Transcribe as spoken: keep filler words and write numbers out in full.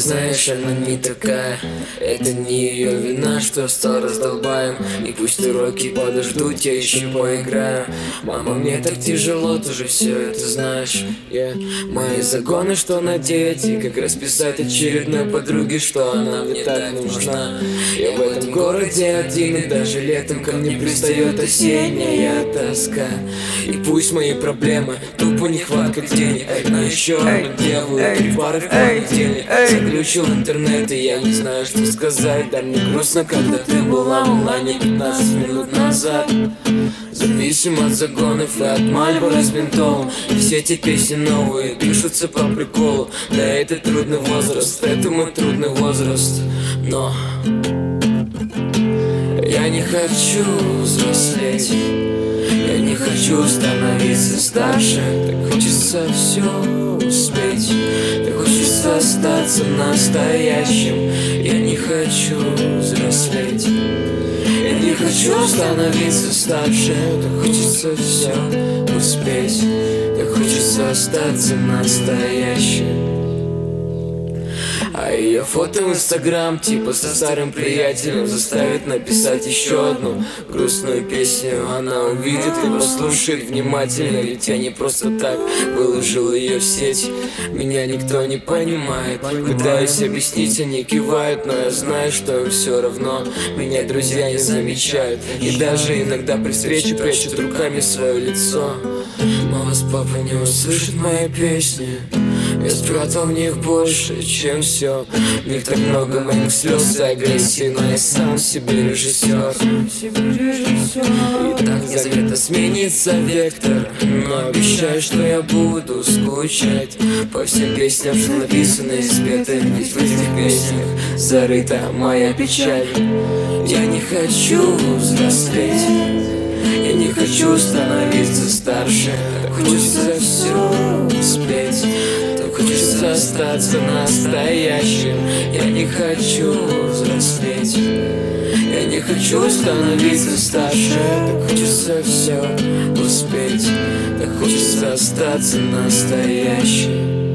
знаешь, она не такая. Это не ее вина, что стал раздолбаем. И пусть уроки подождут, я еще поиграю. Мама, мне так тяжело, ты же все это знаешь. yeah. Мои загоны, что надеть, и как расписать очередной подруге, что она мне так нужна. Я в этом городе один, и даже летом ко мне пристает осенняя тоска. И пусть мои проблемы тупо нехватка денег, но еще одну делаю, три пары в понедельник. Заключил интернет, и я не знаю, что сказать. Да мне грустно, когда ты была в онлайне пятнадцать минут назад. Зависим от загонов и от Мальборо с бинтом. И все эти песни новые пишутся по приколу. Да, это трудный возраст, это мой трудный возраст. Но я не хочу взрослеть, я не хочу становиться старше. Так хочется все успеть, так хочется остаться настоящим. Я не хочу взрослеть, я не хочу становиться старше. Так хочется все успеть, так хочется остаться настоящим. А ее фото в инстаграм, типа со старым приятелем, заставит написать еще одну грустную песню. Она увидит и послушает внимательно, ведь я не просто так выложил ее в сеть. Меня никто не понимает, пытаюсь объяснить, они кивают, но я знаю, что им все равно. Меня друзья не замечают, и даже иногда при встрече прячут руками свое лицо. Мама с папой не услышат мои песни, я спрятал в них больше, чем все. В них так много моих слез и агрессии, но я сам себе режиссер. И так где-то сменится вектор, но обещаю, что я буду скучать по всем песням, что написаны и спеты. Ведь в этих песнях зарыта моя печаль. Я не хочу взрослеть, я не хочу становиться старше. Так хочется все успеть, так хочется остаться настоящим. Я не хочу взрослеть, я не хочу становиться старше. Так хочется все успеть, так хочется остаться настоящим.